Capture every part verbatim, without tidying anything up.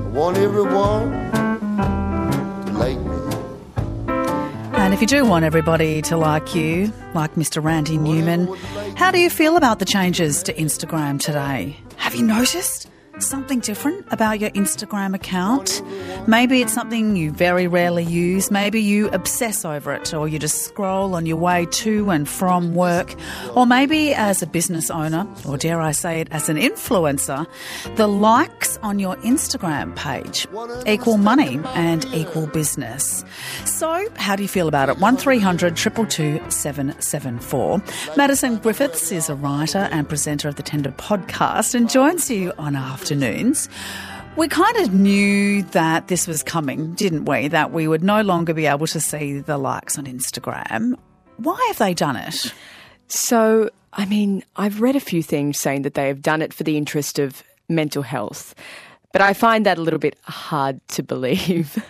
want everyone to like me. And if you do want everybody to like you, like Mister Randy Newman, how do you feel about the changes to Instagram today? Have you noticed something different about your Instagram account? Maybe it's something you very rarely use. Maybe you obsess over it, or you just scroll on your way to and from work. Or maybe as a business owner, or dare I say it, as an influencer, the likes on your Instagram page equal money and equal business. So how do you feel about it? one three hundred two two two seven seven four. Madison Griffiths is a writer and presenter of the Tender podcast and joins you on afternoons. We kind of knew that this was coming, didn't we? That we would no longer be able to see the likes on Instagram. Why have they done it? So, I mean, I've read a few things saying that they have done it for the interest of mental health, but I find that a little bit hard to believe.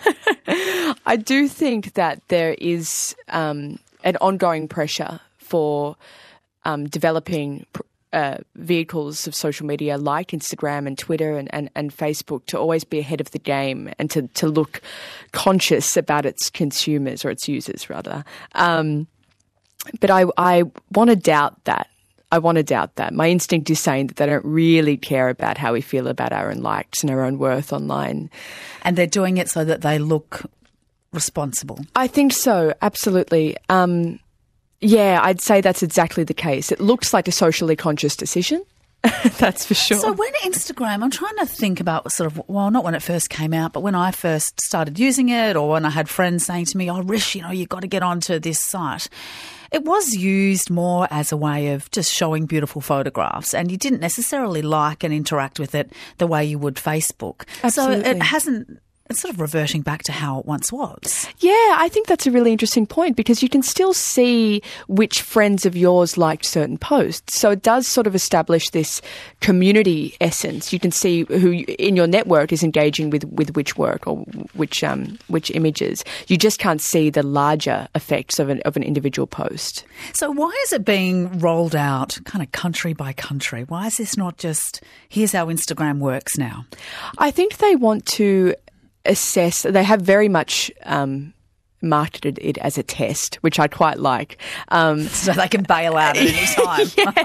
I do think that there is um, an ongoing pressure for um, developing Uh, vehicles of social media like Instagram and Twitter and, and, and Facebook to always be ahead of the game and to, to look conscious about its consumers, or its users rather. Um, but I, I want to doubt that. I want to doubt that. My instinct is saying that they don't really care about how we feel about our own likes and our own worth online. And they're doing it so that they look responsible. I think so, absolutely. Um Yeah, I'd say that's exactly the case. It looks like a socially conscious decision. That's for sure. So when Instagram, I'm trying to think about sort of, well, not when it first came out, but when I first started using it, or when I had friends saying to me, oh, Rish, you know, you've got to get onto this site. It was used more as a way of just showing beautiful photographs, and you didn't necessarily like and interact with it the way you would Facebook. Absolutely. So it hasn't... It's sort of reverting back to how it once was. Yeah, I think that's a really interesting point, because you can still see which friends of yours liked certain posts. So it does sort of establish this community essence. You can see who in your network is engaging with, with which work or which um, which images. You just can't see the larger effects of an, of an individual post. So why is it being rolled out kind of country by country? Why is this not just, here's how Instagram works now? I think they want to assess, they have very much um, marketed it as a test, which I quite like. Um, so they can bail out at any time.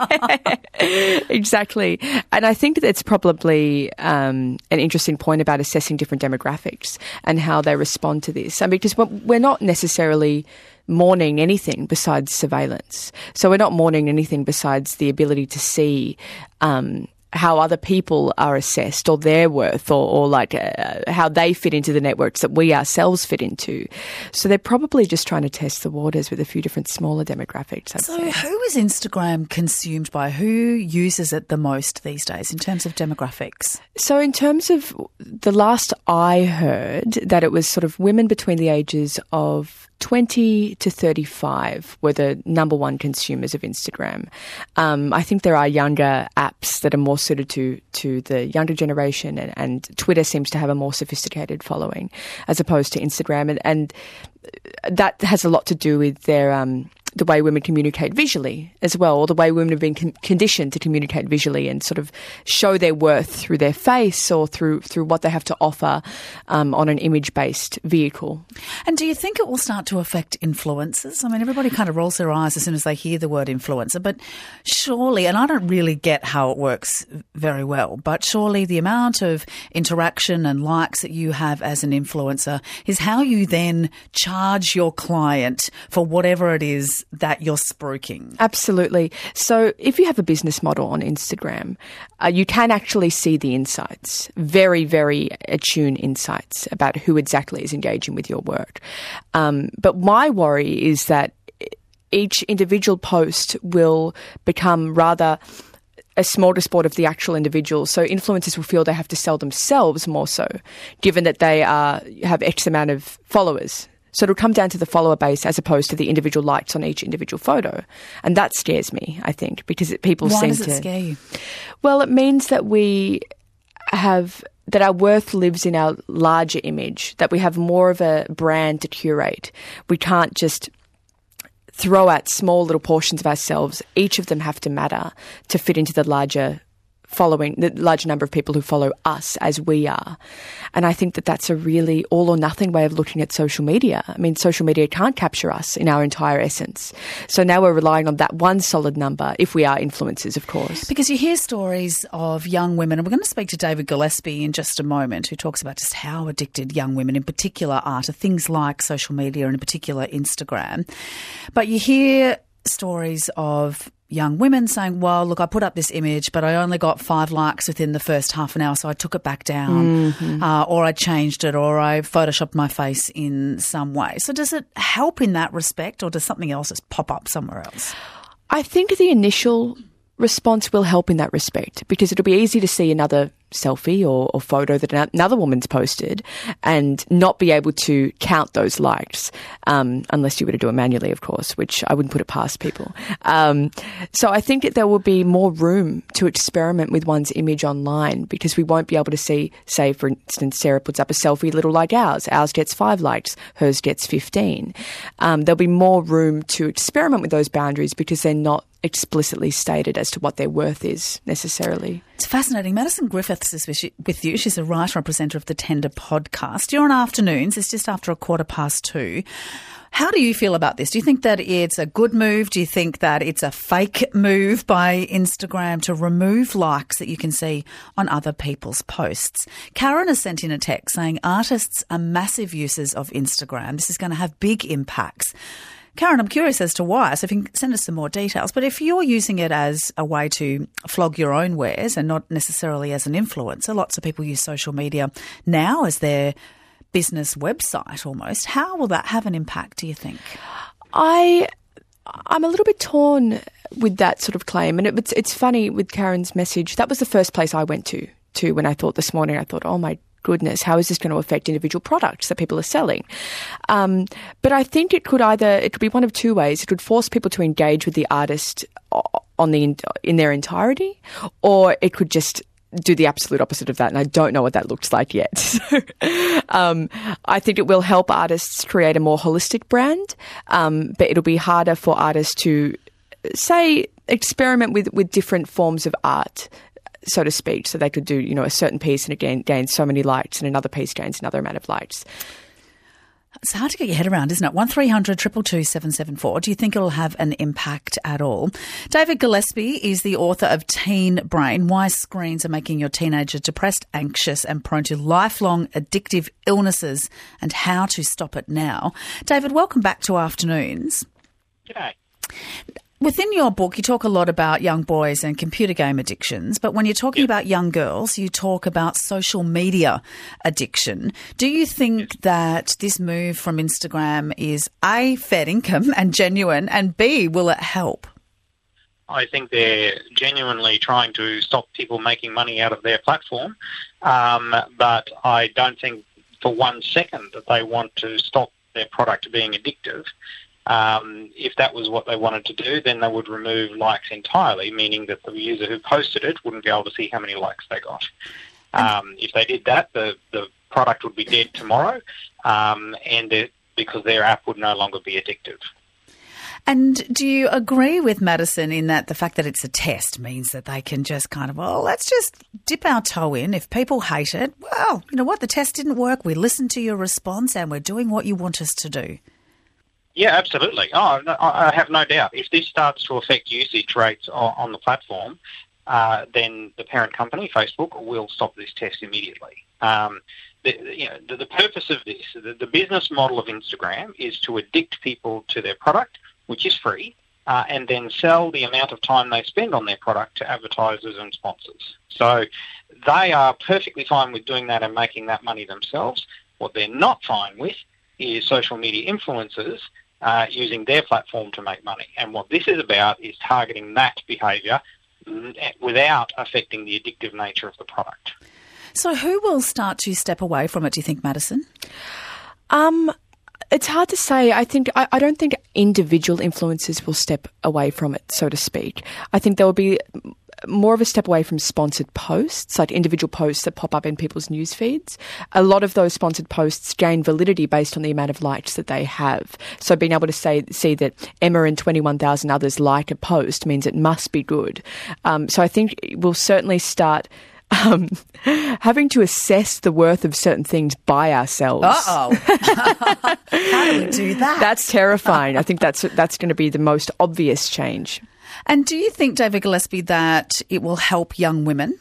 Yeah, exactly. And I think that it's probably um, an interesting point about assessing different demographics and how they respond to this. And because we're not necessarily mourning anything besides surveillance. So we're not mourning anything besides the ability to see um how other people are assessed, or their worth, or, or like uh, how they fit into the networks that we ourselves fit into. So they're probably just trying to test the waters with a few different smaller demographics, I'd so say. Who is Instagram consumed by? Who uses it the most these days in terms of demographics? So in terms of the last I heard, that it was sort of women between the ages of twenty to thirty-five were the number one consumers of Instagram. Um, I think there are younger apps that are more suited to to the younger generation, and, and Twitter seems to have a more sophisticated following as opposed to Instagram, and, and that has a lot to do with their um, the way women communicate visually as well, or the way women have been con- conditioned to communicate visually and sort of show their worth through their face or through through what they have to offer um, on an image-based vehicle. And do you think it will start to affect influencers? I mean, everybody kind of rolls their eyes as soon as they hear the word influencer, but surely, and I don't really get how it works very well, but surely the amount of interaction and likes that you have as an influencer is how you then charge your client for whatever it is that you're spruiking. Absolutely. So if you have a business model on Instagram, uh, you can actually see the insights, very, very attuned insights about who exactly is engaging with your work. Um, but my worry is that each individual post will become rather a smorgasbord of the actual individual. So influencers will feel they have to sell themselves more so, given that they are have X amount of followers. So it'll come down to the follower base as opposed to the individual likes on each individual photo. And that scares me, I think, because it, people Why seem does to... it scare you? Well, it means that we have... that our worth lives in our larger image, that we have more of a brand to curate. We can't just throw out small little portions of ourselves. Each of them have to matter to fit into the larger following, the large number of people who follow us as we are. And I think that that's a really all or nothing way of looking at social media. I mean, social media can't capture us in our entire essence. So now we're relying on that one solid number if we are influencers, of course. Because you hear stories of young women, and we're going to speak to David Gillespie in just a moment, who talks about just how addicted young women in particular are to things like social media and in particular Instagram. But you hear stories of young women saying, well, look, I put up this image, but I only got five likes within the first half an hour, so I took it back down, mm-hmm. uh, or I changed it, or I photoshopped my face in some way. So does it help in that respect, or does something else just pop up somewhere else? I think the initial response will help in that respect, because it'll be easy to see another selfie or, or photo that another woman's posted and not be able to count those likes, um, unless you were to do it manually, of course, which I wouldn't put it past people. Um, so I think that there will be more room to experiment with one's image online, because we won't be able to see, say, for instance, Sarah puts up a selfie little like ours. Ours gets five likes, hers gets fifteen. Um, there'll be more room to experiment with those boundaries because they're not explicitly stated as to what their worth is necessarily. It's fascinating. Madison Griffiths is with you. She's a writer and presenter of the Tender podcast. You're on Afternoons. It's just after a quarter past two. How do you feel about this? Do you think that it's a good move? Do you think that it's a fake move by Instagram to remove likes that you can see on other people's posts? Karen has sent in a text saying artists are massive users of Instagram. This is going to have big impacts. Karen, I'm curious as to why, so if you can send us some more details. But if you're using it as a way to flog your own wares and not necessarily as an influencer, lots of people use social media now as their business website almost. How will that have an impact, do you think? I, I'm a little bit torn with that sort of claim. And it, it's, it's funny with Karen's message. That was the first place I went to, to when I thought this morning, I thought, oh my goodness, how is this going to affect individual products that people are selling? Um, but I think it could either, it could be one of two ways. It would force people to engage with the artist on the in their entirety, or it could just do the absolute opposite of that, and I don't know what that looks like yet. So, um, I think it will help artists create a more holistic brand, um, but it'll be harder for artists to, say, experiment with, with different forms of art, so to speak. So they could do, you know, a certain piece and again gain so many likes, and another piece gains another amount of likes. It's hard to get your head around, isn't it? one three hundred two two two seven seven four. Do you think it'll have an impact at all? David Gillespie is the author of Teen Brain, Why Screens Are Making Your Teenager Depressed, Anxious and Prone to Lifelong Addictive Illnesses, and How to Stop It Now. David, welcome back to Afternoons. G'day. Within your book, you talk a lot about young boys and computer game addictions, but when you're talking yep. about young girls, you talk about social media addiction. Do you think that this move from Instagram is A, fair income and genuine, and B, will it help? I think they're genuinely trying to stop people making money out of their platform, um, but I don't think for one second that they want to stop their product being addictive. Um, if that was what they wanted to do, then they would remove likes entirely, meaning that the user who posted it wouldn't be able to see how many likes they got. Um, if they did that, the, the product would be dead tomorrow, um, and it, because their app would no longer be addictive. And do you agree with Madison in that the fact that it's a test means that they can just kind of, well, let's just dip our toe in. If people hate it, well, you know what, the test didn't work. We listened to your response and we're doing what you want us to do. Yeah, absolutely. Oh, no, I have no doubt. If this starts to affect usage rates on, on the platform, uh, then the parent company, Facebook, will stop this test immediately. Um, the, you know, the, the purpose of this, the, the business model of Instagram is to addict people to their product, which is free, uh, and then sell the amount of time they spend on their product to advertisers and sponsors. So they are perfectly fine with doing that and making that money themselves. What they're not fine with is social media influencers Uh, using their platform to make money. And what this is about is targeting that behaviour without affecting the addictive nature of the product. So who will start to step away from it, do you think, Madison? Um, it's hard to say. I think I, I don't think individual influencers will step away from it, so to speak. I think there will be more of a step away from sponsored posts, like individual posts that pop up in people's news feeds. A lot of those sponsored posts gain validity based on the amount of likes that they have. So being able to say see that Emma and twenty-one thousand others like a post means it must be good. Um, so I think we'll certainly start Um, having to assess the worth of certain things by ourselves. Uh-oh. How do we do that? That's terrifying. I think that's that's going to be the most obvious change. And do you think, David Gillespie, that it will help young women?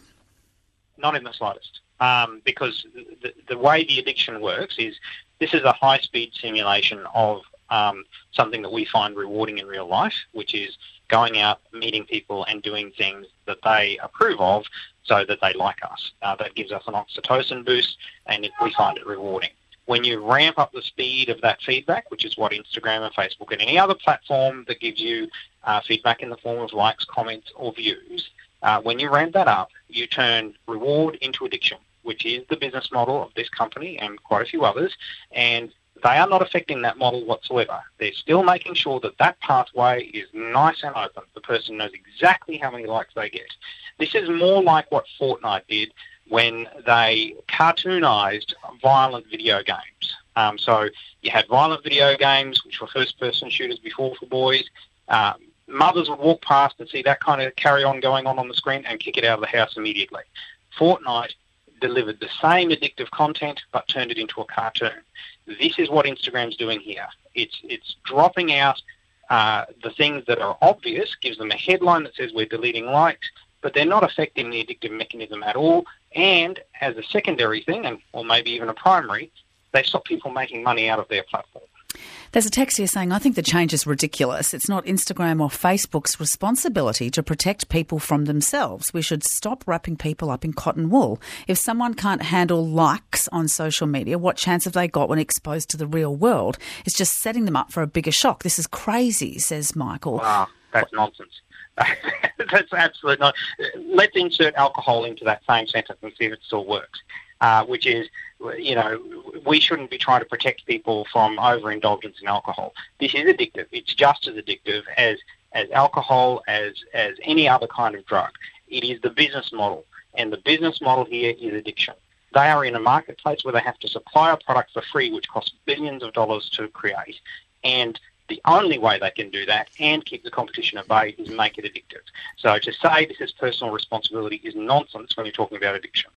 Not in the slightest. Um, because the, the way the addiction works is this is a high-speed simulation of um, something that we find rewarding in real life, which is going out, meeting people and doing things that they approve of so that they like us. Uh, that gives us an oxytocin boost and it, we find it rewarding. When you ramp up the speed of that feedback, which is what Instagram and Facebook and any other platform that gives you uh, feedback in the form of likes, comments or views, uh, when you ramp that up, you turn reward into addiction, which is the business model of this company and quite a few others, and they are not affecting that model whatsoever. They're still making sure that that pathway is nice and open. The person knows exactly how many likes they get. This is more like what Fortnite did when they cartoonized violent video games. Um, so you had violent video games, which were first-person shooters before for boys. Um, mothers would walk past and see that kind of carry-on going on on the screen and kick it out of the house immediately. Fortnite delivered the same addictive content but turned it into a cartoon. This is what Instagram's doing here. It's it's dropping out uh, the things that are obvious, gives them a headline that says we're deleting likes, but they're not affecting the addictive mechanism at all. And as a secondary thing, and or maybe even a primary, they stop people making money out of their platform. There's a text here saying, I think the change is ridiculous. It's not Instagram or Facebook's responsibility to protect people from themselves. We should stop wrapping people up in cotton wool. If someone can't handle likes on social media, what chance have they got when exposed to the real world? It's just setting them up for a bigger shock. This is crazy, says Michael. Wow, that's nonsense. That's absolute nonsense. Let's insert alcohol into that same sentence and see if it still works, uh, which is, you know, we shouldn't be trying to protect people from overindulgence in alcohol. This is addictive. It's just as addictive as, as alcohol, as, as any other kind of drug. It is the business model, and the business model here is addiction. They are in a marketplace where they have to supply a product for free, which costs billions of dollars to create, and the only way they can do that and keep the competition at bay is make it addictive. So to say this is personal responsibility is nonsense when you're talking about addiction.